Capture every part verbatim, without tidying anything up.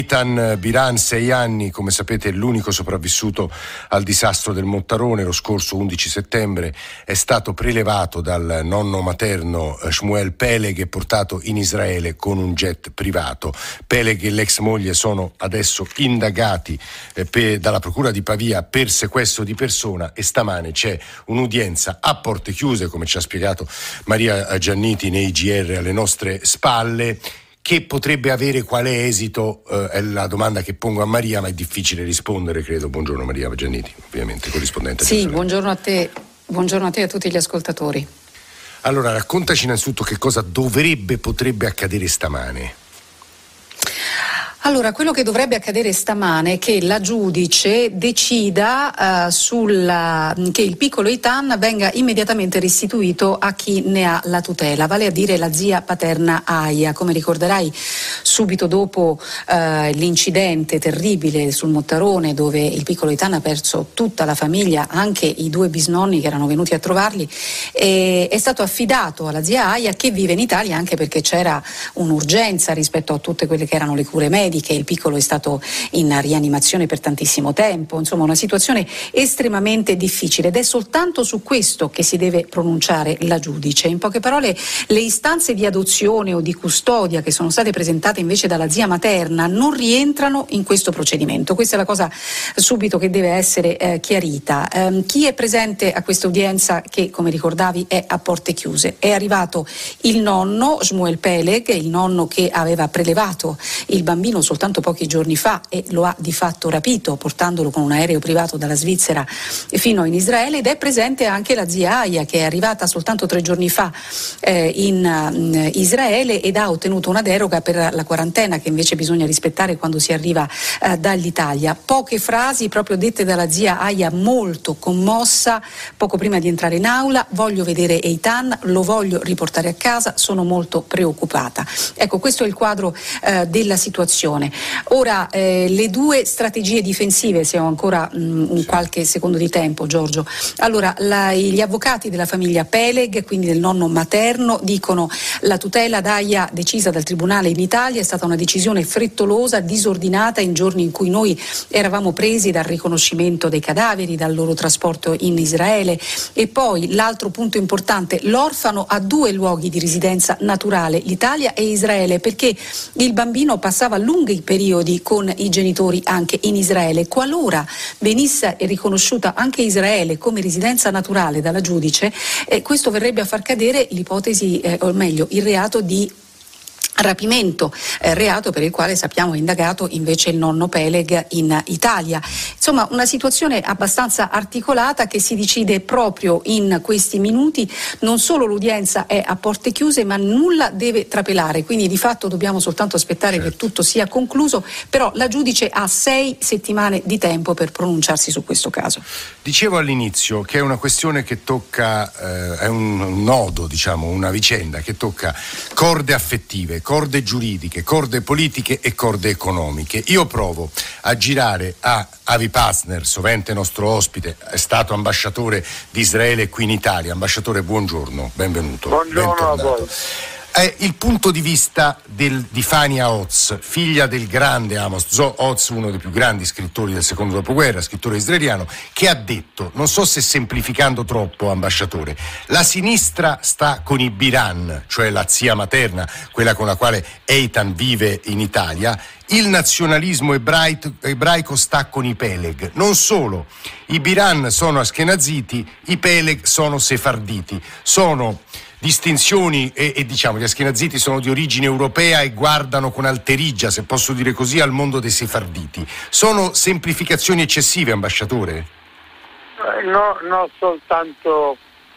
Eitan Biran, sei anni, come sapete è l'unico sopravvissuto al disastro del Mottarone. Lo scorso undici settembre è stato prelevato dal nonno materno Shmuel Peleg e portato in Israele con un jet privato. Peleg e l'ex moglie sono adesso indagati eh, per, dalla procura di Pavia per sequestro di persona, e stamane c'è un'udienza a porte chiuse, come ci ha spiegato Maria Gianniti nei G R alle nostre spalle. Che potrebbe avere quale esito? Eh, è la domanda che pongo a Maria, ma è difficile rispondere, credo. Buongiorno Maria Gianniti, ovviamente corrispondente. Sì, buongiorno a te, buongiorno a te e a tutti gli ascoltatori. Allora, raccontaci innanzitutto che cosa dovrebbe, potrebbe accadere stamane. Allora, quello che dovrebbe accadere stamane è che la giudice decida uh, sulla, che il piccolo Eitan venga immediatamente restituito a chi ne ha la tutela, vale a dire la zia paterna Aya. Come ricorderai, subito dopo uh, l'incidente terribile sul Mottarone, dove il piccolo Eitan ha perso tutta la famiglia, anche i due bisnonni che erano venuti a trovarli, e è stato affidato alla zia Aya, che vive in Italia, anche perché c'era un'urgenza rispetto a tutte quelle che erano le cure mediche. Che il piccolo è stato in rianimazione per tantissimo tempo, insomma una situazione estremamente difficile, ed è soltanto su questo che si deve pronunciare la giudice. In poche parole, le istanze di adozione o di custodia che sono state presentate invece dalla zia materna non rientrano in questo procedimento. Questa è la cosa subito che deve essere eh, chiarita. Eh, chi è presente a questa udienza, che come ricordavi è a porte chiuse? È arrivato il nonno Shmuel Peleg, il nonno che aveva prelevato il bambino soltanto pochi giorni fa e lo ha di fatto rapito, portandolo con un aereo privato dalla Svizzera fino in Israele, ed è presente anche la zia Aya, che è arrivata soltanto tre giorni fa eh, in uh, Israele ed ha ottenuto una deroga per la quarantena, che invece bisogna rispettare quando si arriva uh, dall'Italia. Poche frasi proprio dette dalla zia Aya, molto commossa poco prima di entrare in aula: voglio vedere Eitan, lo voglio riportare a casa, sono molto preoccupata. Ecco, questo è il quadro uh, della situazione. Ora, eh, le due strategie difensive, se ho ancora mh, un qualche secondo di tempo, Giorgio. Allora, la, gli avvocati della famiglia Peleg, quindi del nonno materno, dicono: la tutela d'Aya decisa dal tribunale in Italia è stata una decisione frettolosa, disordinata, in giorni in cui noi eravamo presi dal riconoscimento dei cadaveri, dal loro trasporto in Israele. E poi l'altro punto importante: l'orfano ha due luoghi di residenza naturale, l'Italia e Israele, perché il bambino passava lunghi periodi con i genitori anche in Israele. Qualora venisse riconosciuta anche Israele come residenza naturale dalla giudice, eh, questo verrebbe a far cadere l'ipotesi, eh, o meglio il reato di rapimento, eh, reato per il quale sappiamo è indagato invece il nonno Peleg in Italia. Insomma, una situazione abbastanza articolata che si decide proprio in questi minuti. Non solo l'udienza è a porte chiuse, ma nulla deve trapelare, quindi di fatto dobbiamo soltanto aspettare certo. che tutto sia concluso, però la giudice ha sei settimane di tempo per pronunciarsi su questo caso. Dicevo all'inizio che è una questione che tocca, eh, è un, un nodo, diciamo, una vicenda che tocca corde affettive, corde giuridiche, corde politiche e corde economiche. Io provo a girare a Avi Pazner, sovente nostro ospite, è stato ambasciatore di Israele qui in Italia. Ambasciatore, buongiorno, benvenuto. Buongiorno a voi. È il punto di vista del, di Fania Oz, figlia del grande Amos Oz, uno dei più grandi scrittori del secondo dopoguerra, scrittore israeliano, che ha detto, non so se semplificando troppo, ambasciatore, la sinistra sta con i Biran, cioè la zia materna, quella con la quale Eitan vive in Italia, il nazionalismo ebraico, ebraico sta con i Peleg. Non solo, i Biran sono askenaziti, i Peleg sono sefarditi, sono distinzioni e, e diciamo gli askenaziti sono di origine europea e guardano con alterigia, se posso dire così, al mondo dei sefarditi. Sono semplificazioni eccessive, ambasciatore? No, non soltanto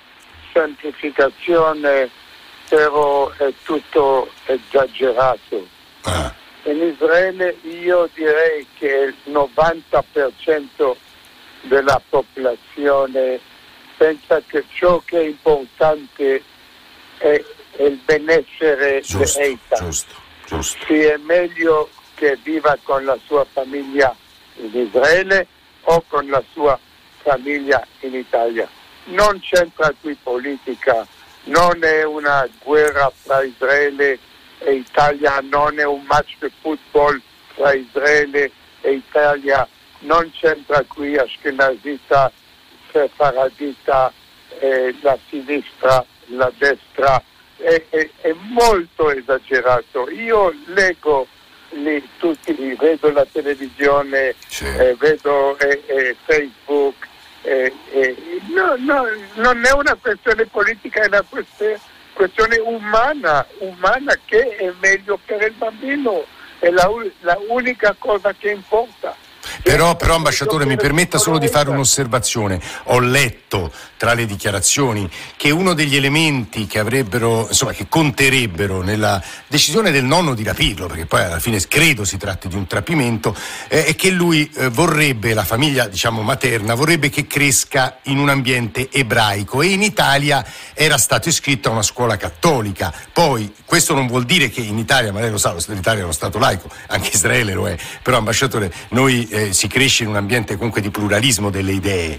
semplificazione, però è tutto esagerato. Ah. In Israele io direi che il novanta per cento della popolazione pensa che ciò che è importante è il benessere di Eitan. Giusto, giusto. Sì, è meglio che viva con la sua famiglia in Israele o con la sua famiglia in Italia. Non c'entra qui politica, non è una guerra tra Israele e Italia, non è un match di football tra Israele e Italia non c'entra qui Ashkenazita, Sefaradita, eh, la sinistra, la destra, è, è, è molto esagerato. Io leggo lì tutti, vedo la televisione, sì. eh, vedo eh, eh, Facebook, eh, eh, no, no, non è una questione politica, è una questione, questione umana, umana che è meglio per il bambino, è la, la unica cosa che importa. Però, però ambasciatore, mi permetta solo di fare un'osservazione. Ho letto tra le dichiarazioni che uno degli elementi che avrebbero, insomma, che conterebbero nella decisione del nonno di rapirlo, perché poi alla fine credo si tratti di un rapimento, eh, è che lui eh, vorrebbe, la famiglia diciamo materna, vorrebbe che cresca in un ambiente ebraico, e in Italia era stato iscritto a una scuola cattolica. Poi questo non vuol dire che in Italia, ma lei lo sa, l'Italia è uno stato laico, anche Israele lo è, però ambasciatore, noi eh, si cresce in un ambiente comunque di pluralismo delle idee.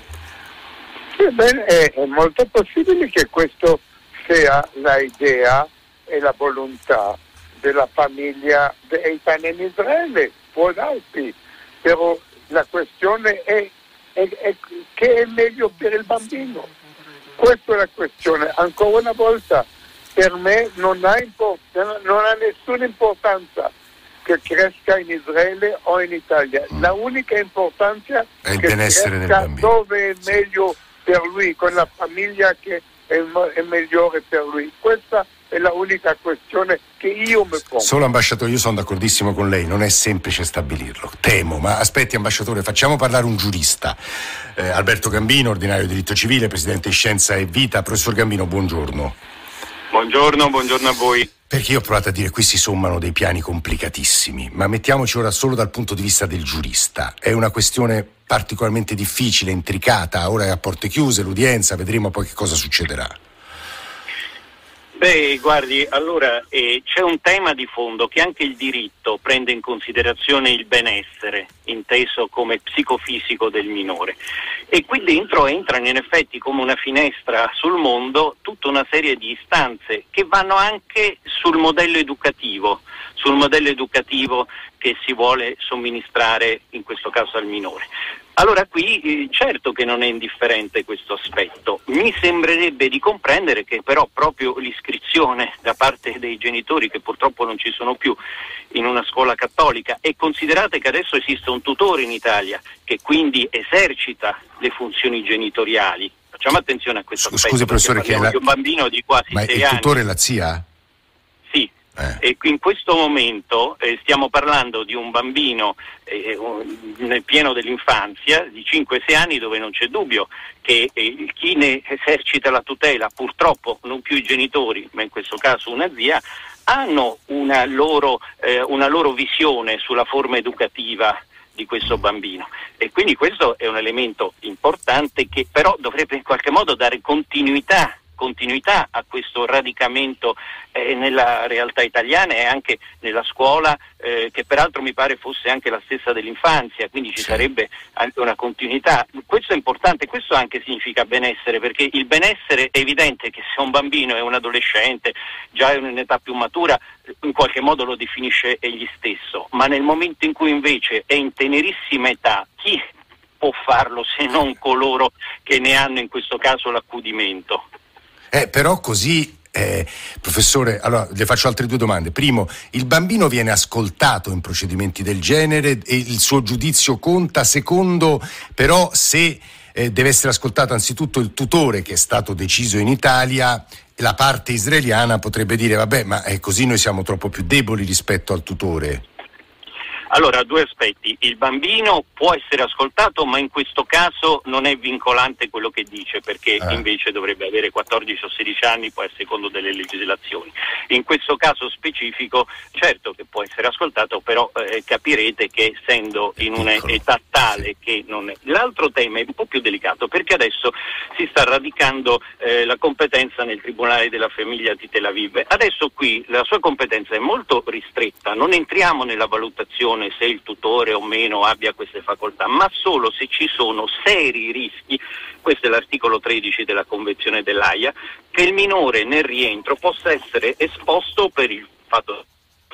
Sì, beh, è, è molto possibile che questo sia la idea e la volontà della famiglia Eitan in Israele, può darsi, però la questione è, è, è che è meglio per il bambino. Questa è la questione. Ancora una volta, per me non ha, import- non ha nessuna importanza che cresca in Israele o in Italia. La unica importanza è il che benessere del cresca bambino. Dove è meglio per lui, con la famiglia che è, è migliore per lui. Questa è la unica questione che io mi pongo. Solo ambasciatore, io sono d'accordissimo con lei, non è semplice stabilirlo, temo, ma aspetti ambasciatore, facciamo parlare un giurista. Eh, Alberto Gambino, ordinario di diritto civile, presidente di Scienza e Vita. Professor Gambino, buongiorno. Buongiorno, buongiorno a voi. Perché io ho provato a dire qui si sommano dei piani complicatissimi, ma mettiamoci ora solo dal punto di vista del giurista. È una questione particolarmente difficile, intricata, ora è a porte chiuse l'udienza, vedremo poi che cosa succederà. Beh, guardi, allora eh, c'è un tema di fondo che anche il diritto prende in considerazione il benessere, inteso come psicofisico del minore. E qui dentro entrano in effetti come una finestra sul mondo tutta una serie di istanze che vanno anche sul modello educativo, sul modello educativo che si vuole somministrare in questo caso al minore. Allora qui eh, certo che non è indifferente questo aspetto, mi sembrerebbe di comprendere che però proprio l'iscrizione da parte dei genitori, che purtroppo non ci sono più, in una scuola cattolica, e considerate che adesso esiste un tutore in Italia che quindi esercita le funzioni genitoriali, facciamo attenzione a questo aspetto. Scusi professore, che la... di un bambino di quasi Ma sei il anni. tutore è la zia? Sì. Eh. E in questo momento eh, stiamo parlando di un bambino eh, nel pieno dell'infanzia di cinque sei anni, dove non c'è dubbio che eh, chi ne esercita la tutela, purtroppo non più i genitori, ma in questo caso una zia, hanno una loro, eh, una loro visione sulla forma educativa di questo bambino, e quindi questo è un elemento importante che però dovrebbe in qualche modo dare continuità continuità a questo radicamento eh, nella realtà italiana e anche nella scuola, eh, che peraltro mi pare fosse anche la stessa dell'infanzia, quindi ci sì. sarebbe anche una continuità. Questo è importante, questo anche significa benessere, perché il benessere è evidente che se un bambino è un adolescente, già è in un'età più matura, in qualche modo lo definisce egli stesso, ma nel momento in cui invece è in tenerissima età, chi può farlo se non coloro che ne hanno in questo caso l'accudimento? Eh, però così, eh, professore, allora le faccio altre due domande. Primo, il bambino viene ascoltato in procedimenti del genere e il suo giudizio conta? Secondo, però, se eh, deve essere ascoltato anzitutto il tutore, che è stato deciso in Italia, la parte israeliana potrebbe dire vabbè, ma è così, noi siamo troppo più deboli rispetto al tutore. Allora, due aspetti. Il bambino può essere ascoltato, ma in questo caso non è vincolante quello che dice, perché ah. invece dovrebbe avere quattordici o sedici anni, poi a secondo delle legislazioni. In questo caso specifico, certo che può essere ascoltato, però eh, capirete che essendo in un'età tale che non è. L'altro tema è un po' più delicato, perché adesso si sta radicando eh, la competenza nel Tribunale della Famiglia di Tel Aviv. Adesso qui la sua competenza è molto ristretta, non entriamo nella valutazione se il tutore o meno abbia queste facoltà, ma solo se ci sono seri rischi, questo è l'articolo tredici della Convenzione dell'Aia, che il minore nel rientro possa essere esposto per il fatto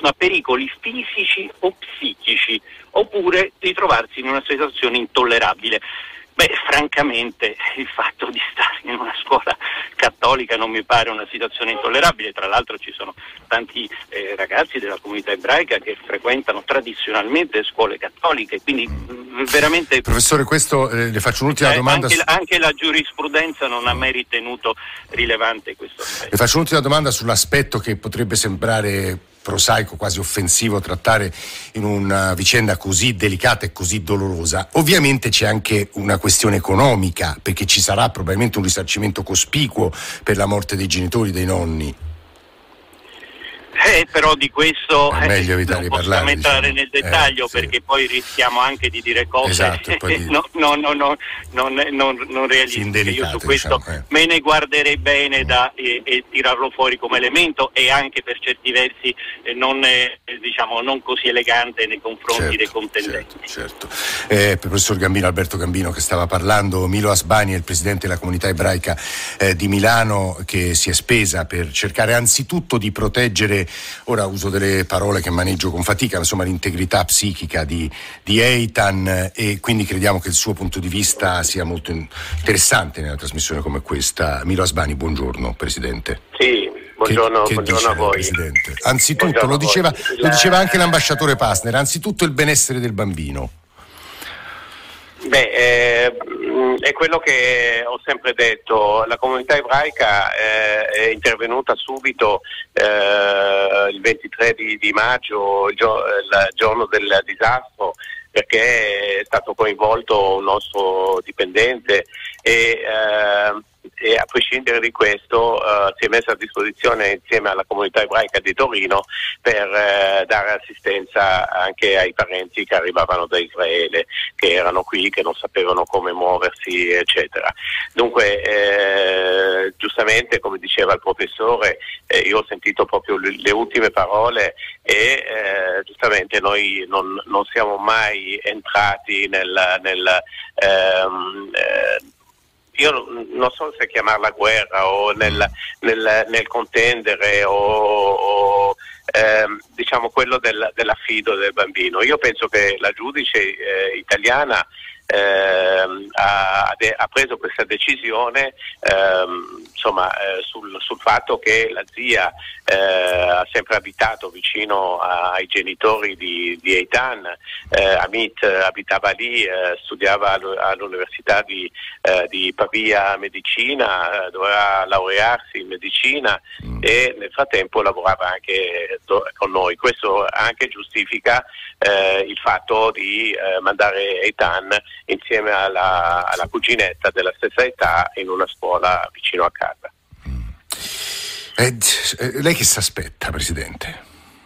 a pericoli fisici o psichici, oppure di trovarsi in una situazione intollerabile. Beh, francamente il fatto di stare in una scuola cattolica non mi pare una situazione intollerabile. Tra l'altro ci sono tanti eh, ragazzi della comunità ebraica che frequentano tradizionalmente scuole cattoliche, quindi mh, veramente... Professore, questo eh, le faccio un'ultima eh, domanda. Anche, anche la giurisprudenza non ha mai ritenuto rilevante questo aspetto. Le faccio un'ultima domanda sull'aspetto che potrebbe sembrare prosaico, quasi offensivo, trattare in una vicenda così delicata e così dolorosa. Ovviamente c'è anche una questione economica, perché ci sarà probabilmente un risarcimento cospicuo per la morte dei genitori, dei nonni. Eh, però di questo è meglio eh, evitare non di possiamo parlare, entrare diciamo. nel dettaglio, eh, sì. perché poi rischiamo anche di dire cose esatto, di... no, no, no, no, non, non, non realistiche. Io su questo diciamo, eh. me ne guarderei bene da, e, e tirarlo fuori come elemento, e anche per certi versi eh, non, eh, diciamo, non così elegante nei confronti certo, dei contendenti. Certo, certo. Eh, professor Gambino, Alberto Gambino che stava parlando, Milo Asbani è il presidente della comunità ebraica eh, di Milano, che si è spesa per cercare anzitutto di proteggere, ora uso delle parole che maneggio con fatica, insomma l'integrità psichica di, di Eitan, e quindi crediamo che il suo punto di vista sia molto interessante nella trasmissione come questa. Milo Asbani, buongiorno Presidente. Sì, buongiorno, che, che buongiorno a voi. Presidente. Anzitutto buongiorno lo diceva, voi. lo diceva anche l'ambasciatore Pastner, anzitutto il benessere del bambino. Beh, eh, è quello che ho sempre detto, la comunità ebraica eh, è intervenuta subito eh, il ventitré di, di maggio, il, gio- il giorno del disastro, perché è stato coinvolto un nostro dipendente e, eh, e a prescindere di questo uh, si è messa a disposizione insieme alla comunità ebraica di Torino per uh, dare assistenza anche ai parenti che arrivavano da Israele, che erano qui, che non sapevano come muoversi, eccetera. Dunque eh, giustamente, come diceva il professore, eh, io ho sentito proprio le, le ultime parole e eh, giustamente noi non, non siamo mai entrati nel, nel ehm, eh, io non so se chiamarla guerra o nel, nel, nel contendere o, o ehm, diciamo quello del, dell'affido del bambino. Io penso che la giudice eh, italiana ehm, ha, ha preso questa decisione ehm, insomma eh, sul, sul fatto che la zia eh, ha sempre abitato vicino ai genitori di, di Eitan. eh, Amit abitava lì, eh, studiava all'università di, eh, di Pavia medicina, eh, doveva laurearsi in medicina e nel frattempo lavorava anche do, con noi. Questo anche giustifica eh, il fatto di eh, mandare Eitan insieme alla, alla cuginetta della stessa età in una scuola vicino a casa. Eh, lei che si aspetta, Presidente?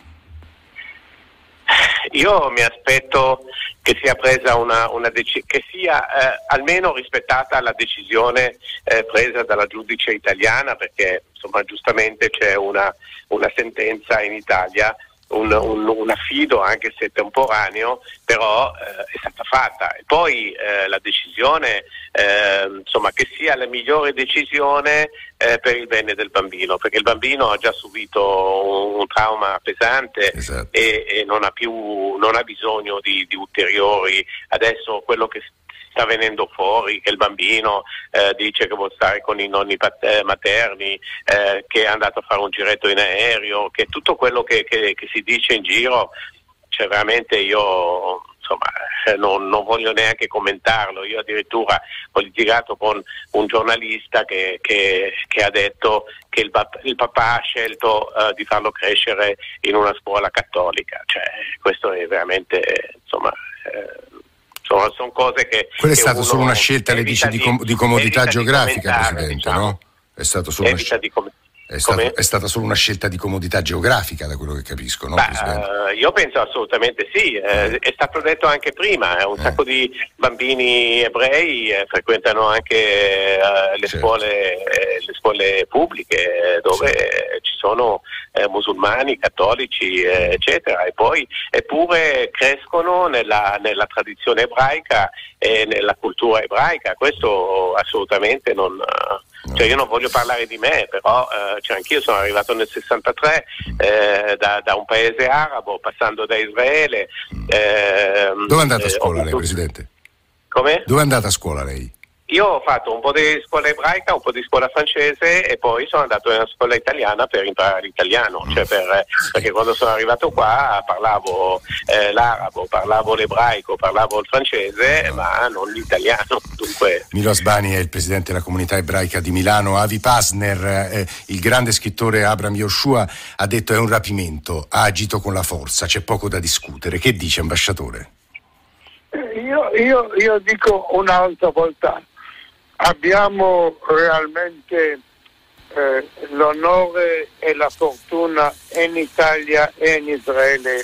Io mi aspetto che sia presa una, una dec- che sia eh, almeno rispettata la decisione eh, presa dalla giudice italiana, perché insomma giustamente c'è una, una sentenza in Italia, un, un, un affido anche se temporaneo, però eh, è stata fatta. E poi eh, la decisione eh, insomma che sia la migliore decisione eh, per il bene del bambino, perché il bambino ha già subito un, un trauma pesante. Esatto. e, e non ha più non ha bisogno di, di ulteriori. Adesso quello che sta venendo fuori, che il bambino eh, dice che vuole stare con i nonni pat- materni, eh, che è andato a fare un giretto in aereo, che tutto quello che, che, che si dice in giro, cioè veramente io insomma non, non voglio neanche commentarlo. Io addirittura ho litigato con un giornalista che, che, che ha detto che il, pap- il papà ha scelto uh, di farlo crescere in una scuola cattolica, cioè questo è veramente insomma eh, Insomma, sono cose che... Quella è che stata solo una scelta, le dice, di, com- di comodità geografica, Presidente, diciamo. no? È stato solo una scelta. Com- È, stato, è stata solo una scelta di comodità geografica, da quello che capisco, no? Beh, uh, io penso assolutamente sì, eh, è stato detto anche prima, eh, un eh. sacco di bambini ebrei eh, frequentano anche eh, le, certo. scuole, eh, le scuole pubbliche eh, dove certo. ci sono eh, musulmani, cattolici, eh, eccetera, e poi eppure crescono nella, nella tradizione ebraica e nella cultura ebraica. Questo assolutamente non... Cioè io non voglio parlare di me, però eh, cioè anch'io sono arrivato nel sessantatré eh, da, da un paese arabo, passando da Israele. Eh, Dove è andata a scuola eh, lei, Presidente? Come? Dove è andata a scuola lei? Io ho fatto un po' di scuola ebraica, un po' di scuola francese e poi sono andato in una scuola italiana per imparare l'italiano, cioè per, perché quando sono arrivato qua parlavo eh, l'arabo, parlavo l'ebraico, parlavo il francese, ma non l'italiano. Dunque... Milo Asbani è il presidente della comunità ebraica di Milano. Avi Pasner, eh, il grande scrittore Abraham Yehoshua, ha detto è un rapimento, ha agito con la forza, c'è poco da discutere. Che dice, ambasciatore? Io, io, io dico un'altra volta. Abbiamo realmente eh, l'onore e la fortuna in Italia e in Israele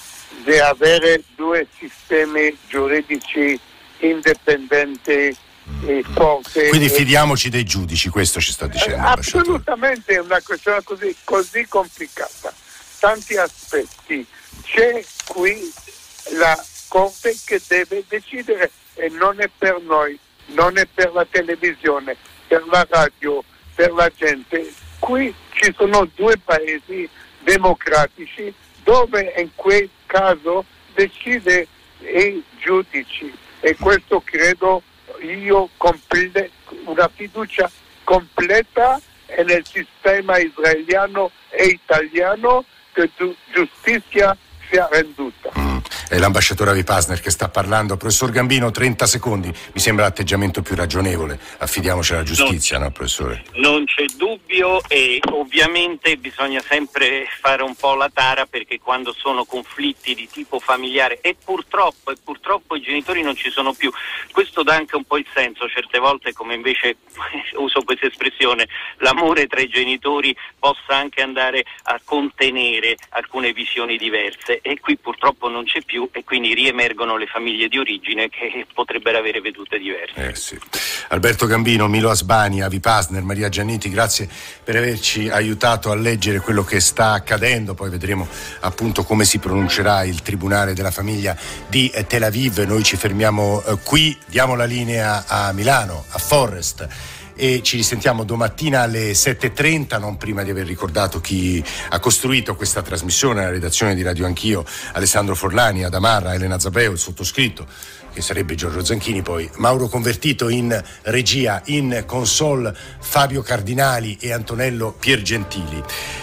di avere due sistemi giuridici indipendenti e forti. Quindi fidiamoci dei giudici, questo ci sta dicendo. Eh, assolutamente, è una questione così, così complicata. Tanti aspetti. C'è qui la Corte che deve decidere e non è per noi. Non è per la televisione, per la radio, per la gente. Qui ci sono due paesi democratici dove in quel caso decide i giudici e questo credo io comple- una fiducia completa nel sistema israeliano e italiano che gi- giustizia sia renduta. Mm. È l'ambasciatore Avi Pasner che sta parlando. Professor Gambino, trenta secondi, mi sembra l'atteggiamento più ragionevole. Affidiamoci alla giustizia, non, no professore? Non c'è dubbio e ovviamente bisogna sempre fare un po' la tara, perché quando sono conflitti di tipo familiare e purtroppo, e purtroppo i genitori non ci sono più, questo dà anche un po' il senso certe volte, come invece uso questa espressione, l'amore tra i genitori possa anche andare a contenere alcune visioni diverse, e qui purtroppo non c'è più, e quindi riemergono le famiglie di origine che potrebbero avere vedute diverse. Eh sì. Alberto Gambino, Milo Asbani, Avi Pasner, Maria Gianniti, grazie per averci aiutato a leggere quello che sta accadendo. Poi vedremo appunto come si pronuncerà il Tribunale della Famiglia di Tel Aviv. Noi ci fermiamo eh, qui, diamo la linea a Milano, a Forrest, e ci risentiamo domattina alle sette e trenta, non prima di aver ricordato chi ha costruito questa trasmissione, la redazione di Radio Anch'io, Alessandro Forlani, Adamarra, Elena Zabeo, il sottoscritto, che sarebbe Giorgio Zanchini, poi Mauro Convertito in regia, in console Fabio Cardinali e Antonello Piergentili.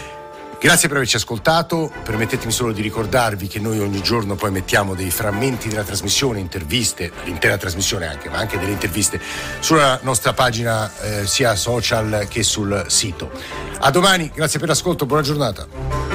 Grazie per averci ascoltato. Permettetemi solo di ricordarvi che noi ogni giorno poi mettiamo dei frammenti della trasmissione, interviste, l'intera trasmissione anche, ma anche delle interviste sulla nostra pagina eh, sia social che sul sito. A domani, grazie per l'ascolto, buona giornata.